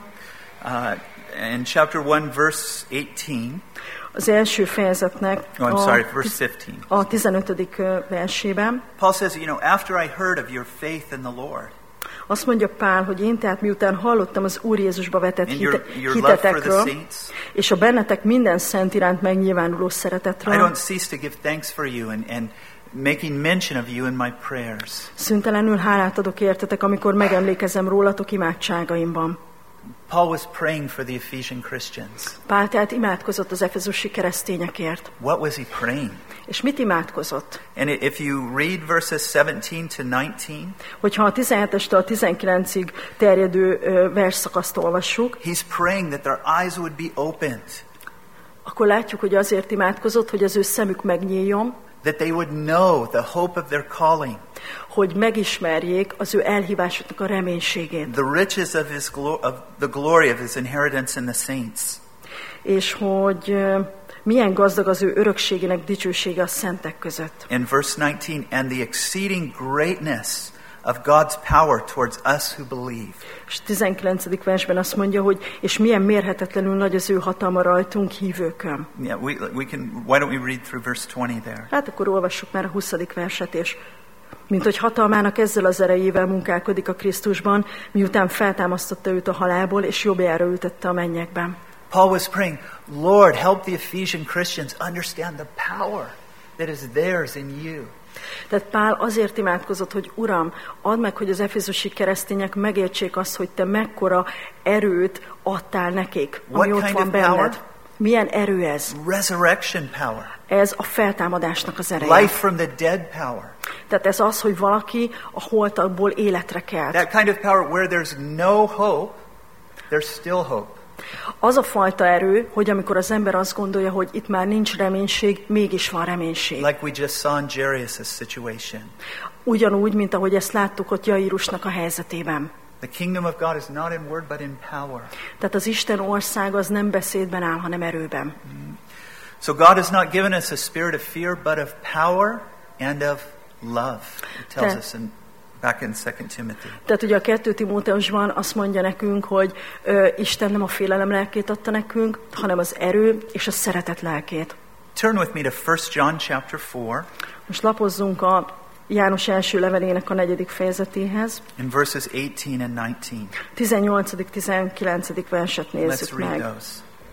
in chapter 1, verse 18, az első fejezetnek verse 15. a 15. versében, Paul says, you know, after I heard of your faith in the Lord, azt mondja Pál, hogy én tehát miután hallottam az Úr Jézusba vetett and your love for the hitetekről, saints, és a bennetek minden szent iránt megnyilvánuló I szeretetről, don't cease to give thanks for you and making mention of you in my prayers. szüntelenül hálát adok értetek, amikor megemlékezem rólatok imádságaimban. Paul was praying for the Ephesian Christians. Pál tehát imádkozott az efezusi keresztényekért. What was he praying? És mit imádkozott? And if you read verses 17 to 19, Hogyha a 17-estől a 19-ig terjedő versszakaszt olvassuk, he's praying that their eyes would be opened, akkor látjuk, hogy azért imádkozott, hogy az ő szemük megnyíljon, that they would know the hope of their calling, hogy megismerjék az ő elhívásuknak a reménységét, the riches of the glory of his inheritance in the saints, és hogy milyen gazdag az ő örökségének dicsősége a szentek között. in verse 19, and the exceeding greatness of God's power towards us who believe. És 19. versben azt mondja, hogy és milyen mérhetetlenül nagy az ő hatalma rajtunk hívőkön. Yeah, why don't we read through verse 20 there? Hát akkor olvassuk már a 20. verset, és mint hogy hatalmának ezzel az erejével munkálkodik a Krisztusban, miután feltámasztotta őt a halálból, és jobbjára ültette a mennyekben. Paul was praying, Lord, help the Ephesian Christians understand the power that is theirs in you. Tehát Pál azért imádkozott, hogy Uram, add meg, hogy az efézusi keresztények megértsék azt, hogy te mekkora erőt adtál nekik, ami What ott kind van of benned. power? Milyen erő ez? Resurrection power. Ez a feltámadásnak az ereje. Life from the dead power. Tehát ez az, hogy valaki a holtakból életre kelt. That kind of power where there's no hope, there's still hope. Az a fajta erő, hogy amikor az ember azt gondolja, hogy itt már nincs reménység, mégis van reménység. Like we just saw in Jairus' situation. Ugyanúgy, mint ahogy ezt láttuk ott Jairusnak a helyzetében. The kingdom of God is not in word but in power. Tehát az Isten ország az nem beszédben áll, hanem erőben. So God has not given us a spirit of fear but of power and of love. It tells us in back in 2 Timothy. Tehát ugye a 2 Timóteusban azt mondja nekünk, hogy Isten nem a félelem lelkét adta nekünk, hanem az erő és a szeretet lelkét. Turn with me to 1 John chapter 4. Most lapozzunk a János első levelének a 4. fejezetéhez. In verses 18 and 19. 18.-19. verset Let's nézzük read meg. those.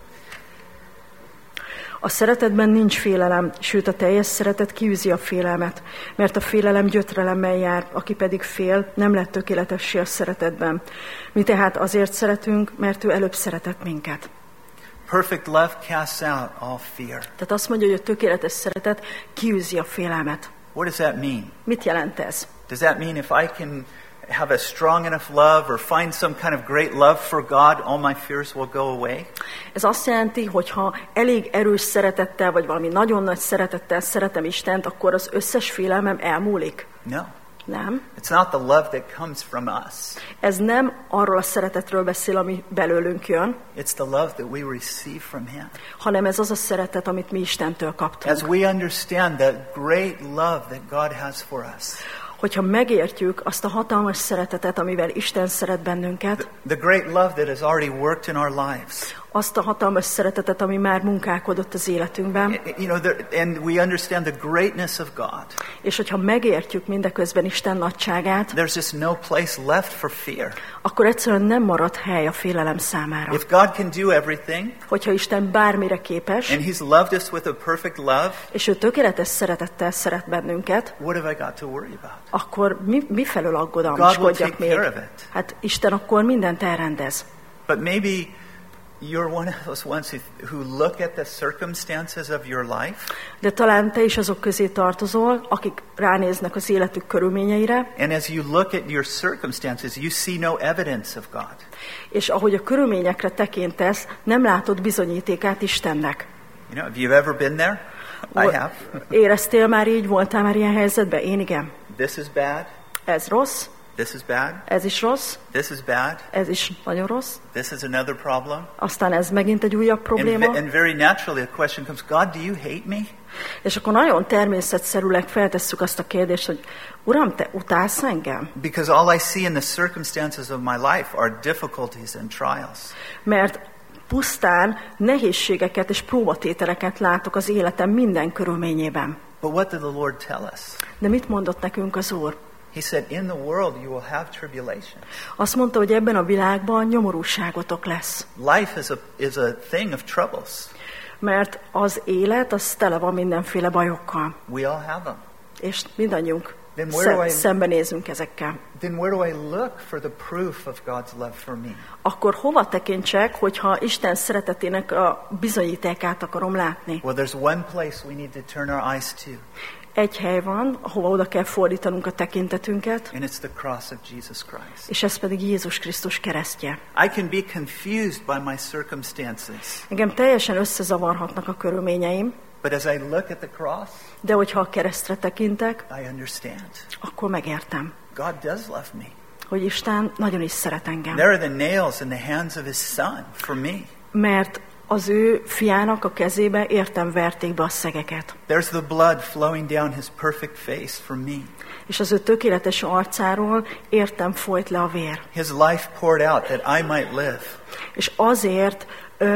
A szeretetben nincs félelem, sőt a teljes szeretet kiűzi a félelmet, mert a félelem gyötrelemmel jár, aki pedig fél, nem lett tökéletessé a szeretetben. Mi tehát azért szeretünk, mert ő előbb szeretett minket. Perfect love casts out all fear. Tehát azt mondja, hogy a tökéletes szeretet kiűzi a félelmet. What does that mean? Mit jelent ez? Does that mean if I can have a strong enough love or find some kind of great love for God, all my fears will go away? Ez azt jelenti, hogy ha elég erős szeretettel, vagy valami nagyon nagy szeretettel szeretem Istent, akkor az összes félelmem elmúlik? No. Nem. It's not the love that comes from us. Ez nem arról a szeretetről beszél, ami belőlünk jön, It's the love that we receive from Him. hanem ez az a szeretet, amit mi Istentől kaptunk. As we understand the great love that God has for us, Hogyha megértjük azt a hatalmas szeretetet, amivel Isten szeret bennünket, the great love that has already worked in our lives, azt a hatalmas szeretetet, ami már munkálkodott az életünkben, and we understand the greatness of God, és hogyha megértjük mindeközben Isten nagyságát, there's just no place left for fear. akkor egyszerűen nem marad hely a félelem számára. If God can do everything, Hogyha Isten bármire képes, and He's loved us with a perfect love, és ő tökéletes szeretettel szeret bennünket, what have I got to worry about? akkor mi felől God aggodalmaskodjak will take még? care of it. Hát Isten akkor mindent elrendez. But maybe you're one of those ones who look at the circumstances of your life, De talán te is azok közé tartozol, akik ránéznek az életük körülményeire, and as you look at your circumstances, you see no evidence of God. és ahogy a körülményekre tekintesz, nem látod bizonyítékát Istennek. Have you ever been there? I have. Éreztél már így, voltál már ilyen helyzetben? Én igen. This is bad. Ez rossz, This is bad. ez is rossz, This is bad. ez is nagyon rossz, This is another problem. aztán ez megint egy újabb probléma, And very naturally a question comes, God, do you hate me? és akkor nagyon természetszerűleg feltesszük azt a kérdést, hogy Uram, te utálsz engem? Because all I see in the circumstances of my life are difficulties and trials. Mert pusztán nehézségeket és próbatételeket látok az életem minden körülményében. But what did the Lord tell us? De mit mondott nekünk az Úr? He said, in the world you will have tribulation. Azt mondta, hogy ebben a világban nyomorúságotok lesz. Life is a thing of troubles. Mert az élet, az tele van mindenféle bajokkal. We all have them. És mindannyiunk Then where do I- szembenézünk ezekkel. Then where do I look for the proof of God's love for me? Akkor hova tekintsek, hogyha Isten szeretetének a bizonyítékát akarom látni? Well, there's one place we need to turn our eyes to, Egy hely van, ahova oda kell fordítanunk a tekintetünket, and it's the cross of Jesus Christ. és ez pedig Jézus Krisztus keresztje. I can be confused by my circumstances, Engem teljesen összezavarhatnak a körülményeim, but as I look at the cross, de hogyha a keresztre tekintek, I understand. akkor megértem, God does love me. hogy Isten nagyon is szeret engem. There are the nails in the hands of His Son for me. Mert az ő fiának a kezébe értem verték be a szegeket. There's the blood flowing down His perfect face for me. És az ő tökéletes arcáról értem folyt le a vér. His life poured out that I might live. És azért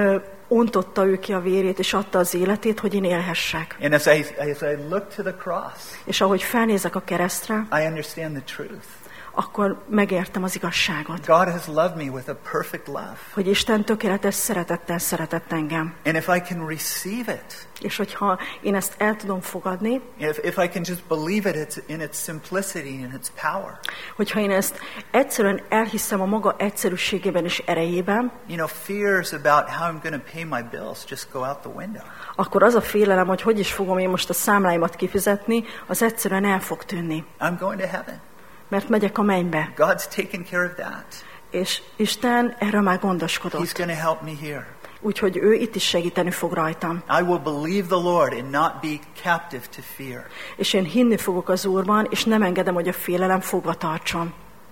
ontotta ő ki a vérét, és adta az életét, hogy én élhessek. And as I look to the cross, És ahogy felnézek a keresztre, I understand the truth. akkor megértem az igazságot. God has loved me with a perfect love. Hogy Isten tökéletes szeretettel szeretett engem. And if I can receive it, És hogyha én ezt el tudom fogadni, if I can just believe it in its simplicity and its power, hogyha én ezt egyszerűen elhiszem a maga egyszerűségében és erejében, fears about how I'm going to pay my bills just go out the window. akkor az a félelem, hogy is fogom én most a számláimat kifizetni, az egyszerűen el fog tűnni. I'm going to heaven. Mert megyek a mennybe. God's taken care of that. És Isten erről már He's gondoskodott. going to help me here. Úgyhogy ő itt is segíteni fog rajtam. I will believe the Lord and not be captive to fear. És én hinni fogok az Úrban, és nem engedem, hogy a félelem fogva tartson.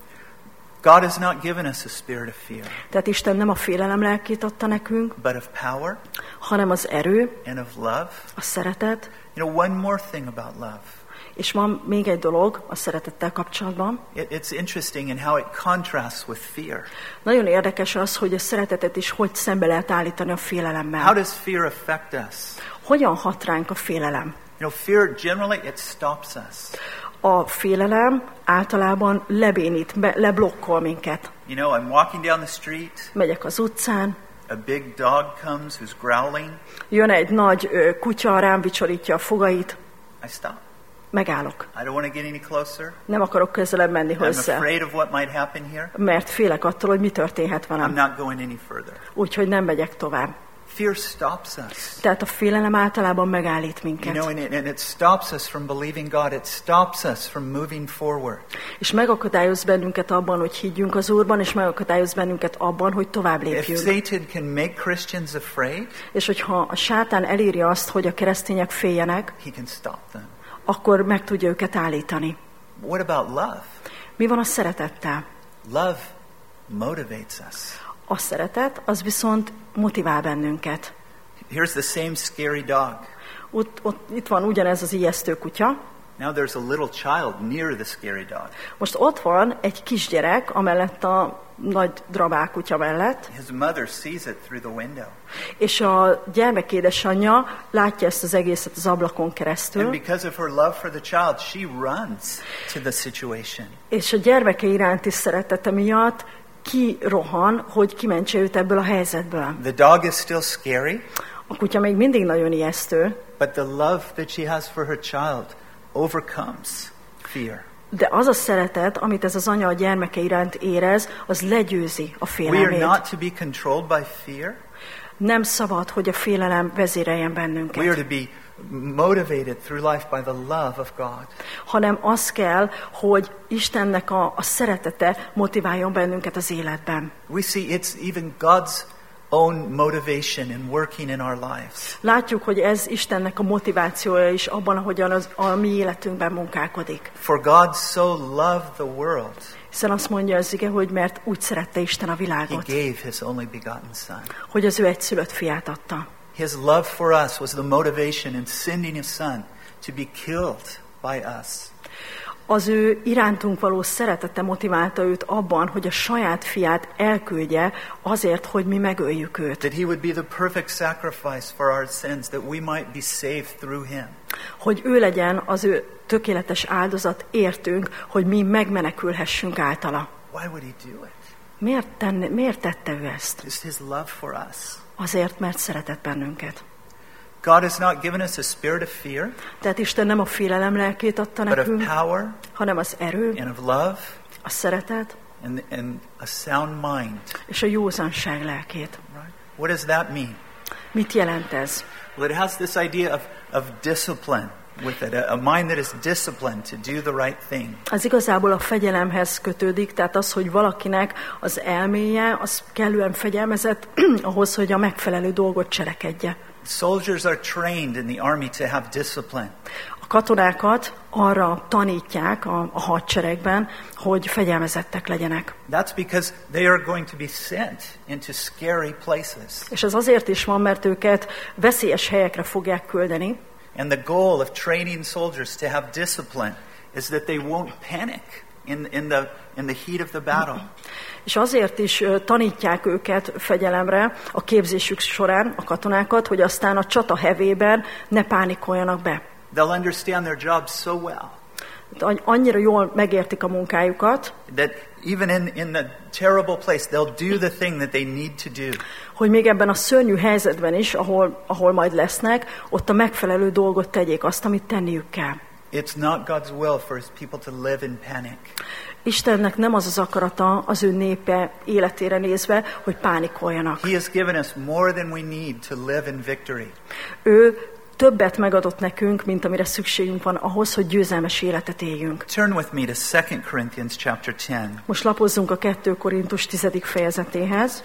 God has not given us a spirit of fear, Tehát Isten nem a félelem lelkét adta nekünk, but of power hanem az erő, and of love. a szeretet, One more thing about love. És van még egy dolog a szeretettel kapcsolatban. It's interesting in how it contrasts with fear. Nagyon érdekes az, hogy a szeretetet is hogy szembe lehet állítani a félelemmel. How does fear affect us? Hogyan hat ránk a félelem? Fear generally it stops us. A félelem általában lebénít, leblokkol minket. I'm walking down the street. Megyek az utcán. A big dog comes who's growling. Jön egy nagy kutya, rám vicsorítja a fogait. I stop. Megállok. I don't want to get any closer. Nem akarok közelebb menni I'm hozzá. afraid of what might happen here. Mert félek attól, hogy mi történhet I'm velem. not going any further. Úgyhogy nem megyek tovább. Fear stops us. Tehát a félelem általában megállít minket. And it stops us from believing God. It stops us from moving forward. És megakadályoz bennünket abban, hogy higgyünk az Úrban, és megakadályoz bennünket abban, hogy tovább lépjünk. If Satan can make Christians afraid, és hogyha a sátán eléri azt, hogy a keresztények féljenek, he can stop them. akkor meg tudja őket állítani. What about love? Mi van a szeretettel? Love motivates us. A szeretet, az viszont motivál bennünket. Here's the same scary dog. Itt van ugyanez az ijesztő kutya. Now there's a little child near the scary dog. Most ott van egy kisgyerek, amellett a nagy drabál kutya mellett. His mother sees it through the window. És a gyermek édesanyja látja ezt az egészet az ablakon keresztül. And because of her love for the child, she runs to the situation. És a gyermeke iránti szeretete miatt kirohan, hogy kimentse őt ebből a helyzetből. The dog is still scary. A kutya még mindig nagyon ijesztő. But the love that she has for her child overcomes fear. De az a szeretet, amit ez az anya a gyermeke iránt érez, az legyőzi a We félelmét. are not to be controlled by fear. Nem szabad, hogy a félelem vezéreljen We are bennünket. to be motivated through life by the love of God. Hanem az kell, hogy Istennek a szeretete motiváljon bennünket az életben. We see it's even God's own motivation in working in our lives. Látjuk, hogy ez Istennek a motivációja is abban, ahogyan a mi életünkben munkálkodik. For God so loved the world, Hiszen azt mondja az ige, hogy mert úgy szerette Isten a He világot, gave His only begotten Son. hogy az ő egyszülött fiát adta. His love for us was the motivation in sending His Son to be killed by us. Az ő irántunk való szeretete motiválta őt abban, hogy a saját fiát elküldje azért, hogy mi megöljük őt. That He would be the perfect sacrifice for our sins, that we might be saved through Him. Hogy ő legyen az ő tökéletes áldozat értünk, hogy mi megmenekülhessünk általa. Why would He do it? Miért tette ő ezt? It's His love for us. Azért, mert szeretett bennünket. God has not given us a spirit of fear, Tehát Isten nem a félelem lelkét adta but of nekünk, power hanem az erő, and of love a szeretet and a sound mind. és a józanság lelkét. Right? What does that mean? Mit jelent ez? Well, it has this idea of discipline with it, a mind that is disciplined to do the right thing. Ez igazából a fegyelemhez kötődik, tehát az, hogy valakinek az elméje, az kellően fegyelmezett ahhoz, hogy a megfelelő dolgot cselekedje. Soldiers are trained in the army to have discipline. A katonákat arra tanítják a hadseregben, hogy fegyelmezettek legyenek. That's because they are going to be sent into scary places. És ez azért is van, mert őket veszélyes helyekre fogják küldeni. And the goal of training soldiers to have discipline is that they won't panic in the heat of the battle. És azért is tanítják őket fegyelemre a képzésük során, a katonákat, hogy aztán a csata hevében ne pánikoljanak be. They'll understand their job so well Annyira jól megértik a munkájukat, that even in the terrible place, they'll do the thing that they need to do. hogy még ebben a szörnyű helyzetben is, ahol majd lesznek, ott a megfelelő dolgot tegyék, azt, amit tenniük kell. It's not God's will for His people to live in panic. Istennek nem az az akarata az ő népe életére nézve, hogy pánikoljanak. He has given us more than we need to live in victory. Ő többet megadott nekünk, mint amire szükségünk van ahhoz, hogy győzelmes életet éljünk. Turn with me to 2 Corinthians chapter 10. Most lapozzunk a 2 Korintus 10. fejezetéhez.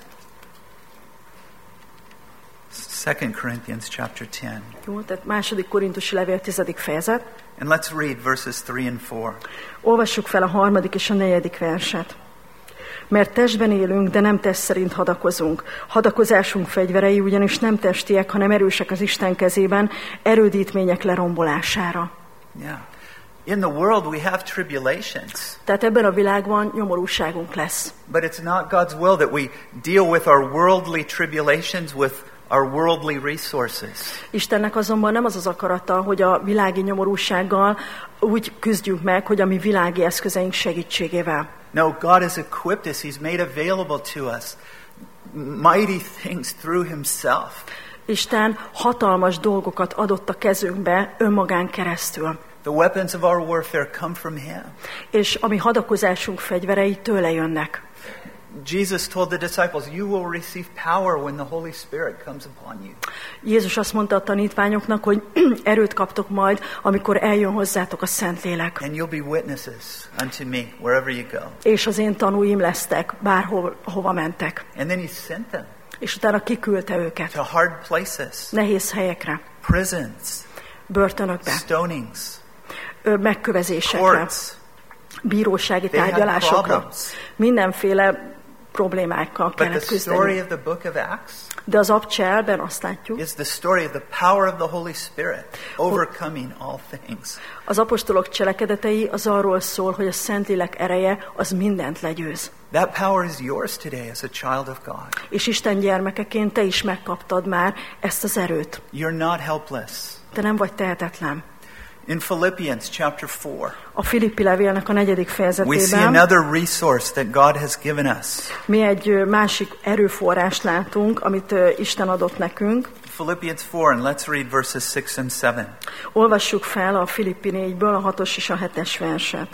2 Corinthians chapter 10. Jó, tehát 2. Korintusi levél 10. fejezet. And let's read verses 3 and 4. Olvassuk fel a 3. és a 4. verset. Mert testben élünk, de nem test szerint hadakozunk. Hadakozásunk fegyverei ugyanis nem testiek, hanem erősek az Isten kezében, erődítmények lerombolására. Yeah. In the world we have tribulations. Tehát ebben a világban nyomorúságunk lesz. But it's not God's will that we deal with our worldly tribulations with our worldly resources. Istennek azonban nem az az akarata, hogy a világi nyomorúsággal úgy küzdjünk meg, hogy a mi világi eszközeink segítségével. No, God has equipped us. He's made available to us mighty things through himself. Isten hatalmas dolgokat adott a kezünkbe önmagán keresztül. The weapons of our warfare come from him. És a mi hadakozásunk fegyverei tőle jönnek. Jesus told the disciples, you will receive power when the Holy Spirit comes upon you. Jézus azt mondta a tanítványoknak, hogy erőt kaptok majd, amikor eljön hozzátok a Szentlélek. And you'll be witnesses unto me wherever you go. És az én tanúim lesztek, bárhova mentek. And then he sent them. És utána kiküldte őket. To hard places. Nehéz helyekre. Prisons. Börtönökbe. Stonings. Megkövezésekre. Courts. Bírósági tárgyalásokra. Mindenféle problémákkal kellett küzdeni. De az abcselben azt látjuk, az apostolok cselekedetei az arról szól, hogy a Szentlélek ereje az mindent legyőz. That power is yours today as a child of God. És Isten gyermekeként te is megkaptad már ezt az erőt. You're not helpless. Te nem vagy tehetetlen. In Philippians chapter 4, a Filippi levélnek a 4. fejezetében we see another resource that God has given us. Mi egy másik erőforrást látunk, amit Isten adott nekünk. Philippians 4, and let's read verses 6 and 7. Olvassuk fel a Filippi 4-ből a 6. és a 7. verset.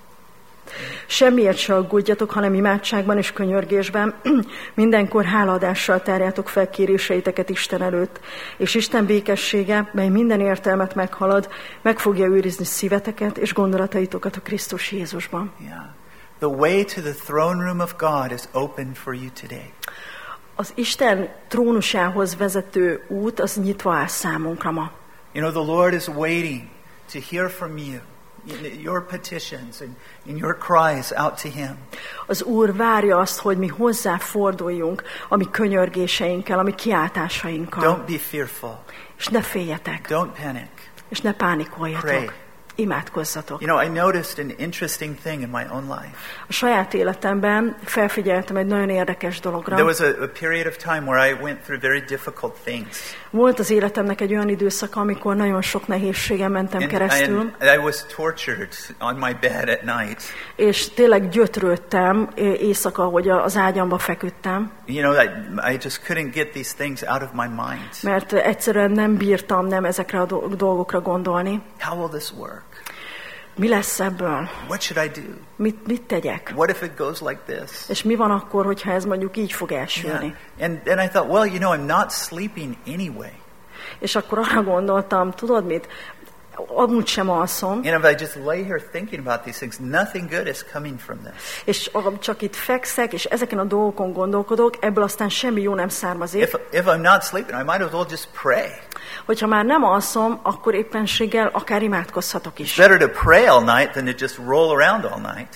Semmiért se aggódjatok, hanem imádságban és könyörgésben mindenkor hálaadással tárjátok fel kéréseiteket Isten előtt, és Isten békessége, mely minden értelmet meghalad, meg fogja őrizni szíveteket és gondolataitokat a Krisztus Jézusban. Yeah. The way to the throne room of God is open for you today. Az Isten trónusához vezető út az nyitva áll számunkra ma. You know, the Lord is waiting to hear from you. Your petitions and your cries out to him. Az Úr várja azt, hogy mi hozzá forduljunk a mi könyörgéseinkkel, a mi kiáltásainkkal. Don't be fearful. És ne féljetek. Don't panic. És ne pánikoljatok. Pray. Imádkozzatok. You know, I noticed an interesting thing in my own life. A saját életemben felfigyeltem egy nagyon érdekes dologra. There was a period of time where I went through very difficult things. Volt az életemnek egy olyan időszaka, amikor nagyon sok nehézségen mentem keresztül. And I was tortured on my bed at night. És tényleg gyötrődtem éjszaka, hogy az ágyamba feküdtem. You know, I just couldn't get these things out of my mind. Mert egyszerűen nem bírtam nem ezekre a dolgokra gondolni. How will this work? Mi lesz ebből? What should I do? Mit tegyek? What if it goes like this? És mi van akkor, hogyha ez mondjuk így fog elsülni? Yeah. And then I thought, well, you know, I'm not sleeping anyway. És akkor arra gondoltam, tudod mit? Amúgy sem alszom. And if I just lay here thinking about these things, nothing good is coming from this. És csak itt fekszek, és ezeken a dolgokon gondolkodok, ebből aztán semmi jó nem származik. If I'm not sleeping, I might as well just pray. Hogyha már nem alszom, akkor éppenséggel akár imádkozhatok is. It's better to pray all night than to just roll around all night.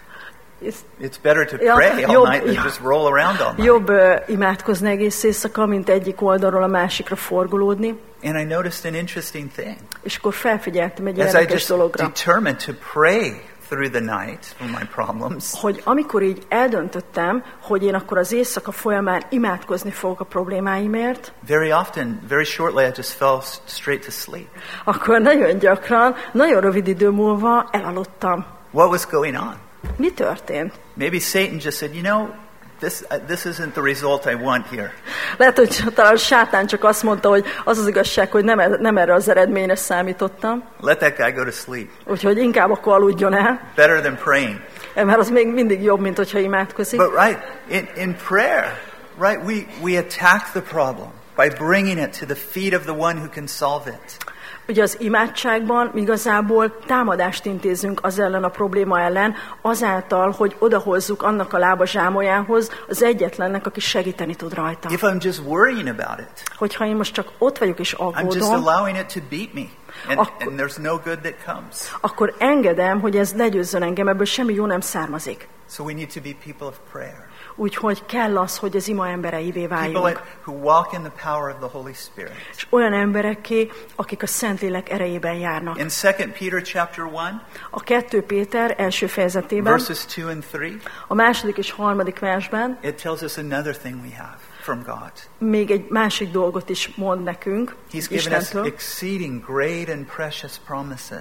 It's better to pray all night than just roll around all night. Jobb imádkozni egész éjszaka, mint egyik oldalról a másikra forgolódni. And I noticed an interesting thing. És akkor felfigyeltem egy érdekes dologra. As I just determined to pray through the night for my problems. Hogy amikor így eldöntöttem, hogy én akkor az éjszaka folyamán imádkozni fogok a problémáimért. Very often, very shortly, I just fell straight to sleep. Akkor nagyon gyakran, nagyon rövid idő múlva elaludtam. What was going on? Mi történt? Maybe Satan just said, you know, this isn't the result I want here. Lehet, hogy talán sátán csak azt mondta, hogy az az igazság, hogy nem erre az eredményre számítottam. Let that guy go to sleep. Úgyhogy inkább akkor aludjon el. Better than praying. Mert az még mindig jobb, mint hogyha imádkozik. But right, in prayer, right, we attack the problem by bringing it to the feet of the one who can solve it. Ugye az imádságban igazából támadást intézünk az ellen a probléma ellen, azáltal, hogy odahozzuk annak a lába zsámolyához az egyetlennek, aki segíteni tud rajta. If I'm just worrying about it, hogyha én most csak ott vagyok és aggódom, I'm just allowing it to beat me, and there's no good that comes. Akkor engedem, hogy ez legyőzzön engem, ebből semmi jó nem származik. So we need to be people of prayer. Úgyhogy kell az, hogy az ima embereivé váljunk. People who walk in the power of the Holy Spirit. És olyan emberekké, akik a Szentlélek erejében járnak. In 2 Peter chapter 1, A 2 Péter első fejezetében, verses 2 and 3, a második és harmadik versben it tells us another thing we have from God. még egy másik dolgot is mond nekünk He's given us Istentől. exceeding great and precious promises.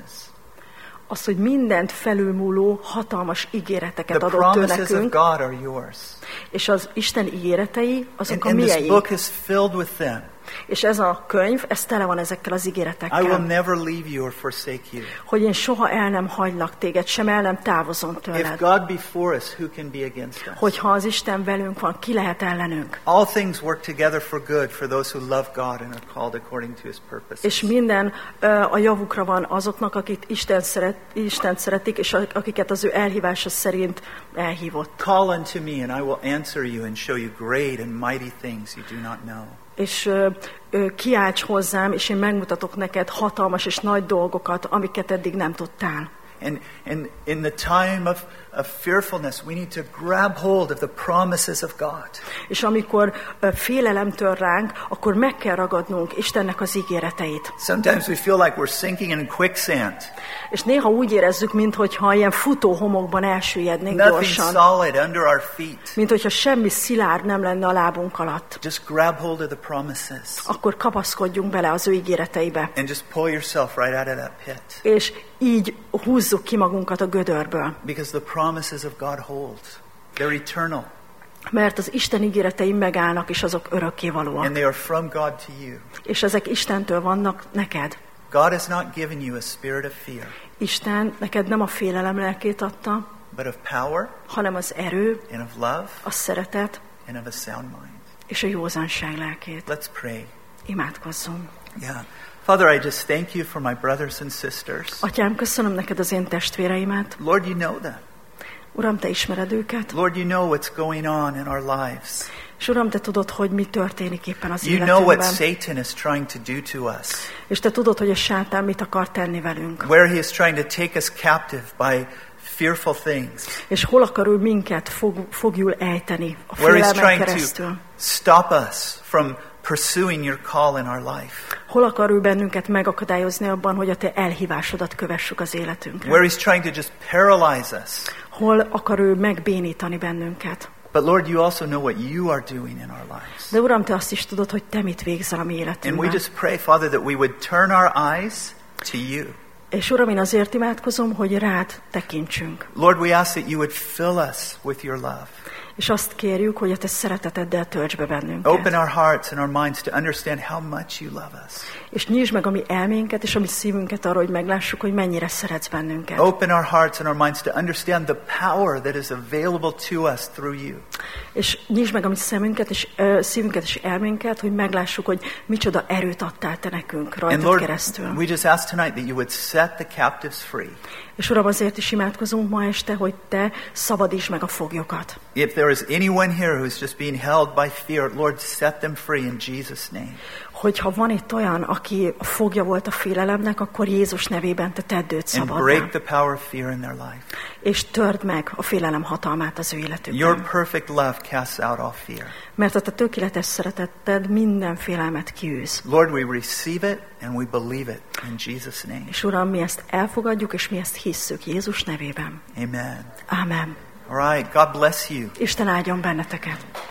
Az, hogy mindent felülmúló hatalmas ígéreteket The adott ő promises of nekünk, God are yours. és az Isten ígéretei azok a And this mieink. book is filled with them. És ez a könyv, ez tele van ezekkel az I will ígéretekkel. never leave you or forsake you. Hogy én soha el nem hagylak téged, sem el nem távozom If tőled. God be for us, who can be against us? Hogyha az Isten velünk van, ki lehet ellenünk? All things work together for good for those who love God and are called according to His purposes. És minden a javukra van azoknak, akik Istent szeretik, és akiket az ő elhívása szerint elhívott. Call unto me, and I will answer you and show you great and mighty things you do not know. És kiálts hozzám, és én megmutatok neked hatalmas és nagy dolgokat, amiket eddig nem tudtál. And in the time of fearfulness, we need to grab hold of the promises of God. És amikor félelem tör ránk, akkor meg kell ragadnunk Istennek az ígéreteit. Sometimes we feel like we're sinking in quicksand. És néha úgy érezzük, minthogyha ilyen futó homokban elsüllyednénk Nothing gyorsan. solid under our feet. Minthogyha semmi szilárd nem lenne a lábunk alatt. Just grab hold of the promises Akkor kapaszkodjunk bele az ő ígéreteibe. and just pull yourself right out of that pit. És így húzzuk ki magunkat a gödörből. Because the promises of God hold. They're eternal. Mert az Isten ígéretei megállnak, és azok örökkévalóak. And they are from God to you. És ezek Istentől vannak neked. God has not given you a spirit of fear, Isten neked nem a félelem lelkét adta, but of power hanem az erő, and of love a szeretet and of a sound mind. és a józanság lelkét. Let's pray. Imádkozzunk. Yeah. Father, I just thank you for my brothers and sisters. Atyám, köszönöm neked az én testvéreimet. Lord, you know them. Uram, te ismered őket. Lord, you know what's going on in our lives. És Uram, te tudod, hogy mi történik éppen az You know what életünkben. Satan is trying to do to us. És te tudod, hogy a sátán mit akar tenni velünk. Where he is trying to take us captive by fearful things. És hol akar ő minket fogjul ejteni a Where he's félelmen trying keresztül. to stop us from pursuing your call in our life. Hol akar ő bennünket megakadályozni abban, hogy a te elhívásodat kövessük az életünkre. Where he's trying to just paralyze us. Hol akar ő megbénítani bennünket. But Lord, you also know what you are doing in our lives. De Uram, te azt is tudod, hogy te mit végzel a mi And we életünkben. just pray, Father, that we would turn our eyes to you. És Uram, én azért imádkozom, hogy rád tekintsünk. Lord, we ask that you would fill us with your love. És azt kérjük, hogy a te szereteteddel tölts be bennünket. Open our hearts and our minds to understand how much you love us. És nyisd meg a mi elménket és a mi szívünket arra, hogy meglássuk, hogy mennyire szeretsz bennünket. Open our hearts and our minds to understand the power that is available to us through you. És nyisd meg a mi szemünket és szívünket és elménket, hogy meglássuk, hogy micsoda erőt adtál te nekünk And rajtad Lord, keresztül. we just ask tonight that you would set the captives free. És Uram, azért is imádkozunk ma este, hogy te szabadítsd meg a foglyokat. If there is anyone here who's just being held by fear, Lord, set them free in Jesus' name. Hogyha van itt olyan, aki fogja volt a félelemnek, akkor Jézus nevében te tedd őt And szabaddá. break the power of fear in their life. És törd meg a félelem hatalmát az ő életükben. Your perfect love casts out all fear. Mert a te tökéletes szeretetted minden félelmet kiűz. Lord, we receive it and we believe it in Jesus' name. És Uram, mi ezt elfogadjuk, és mi ezt hisszük Jézus nevében. Amen. Amen. All right. God bless you. Isten áldjon benneteket.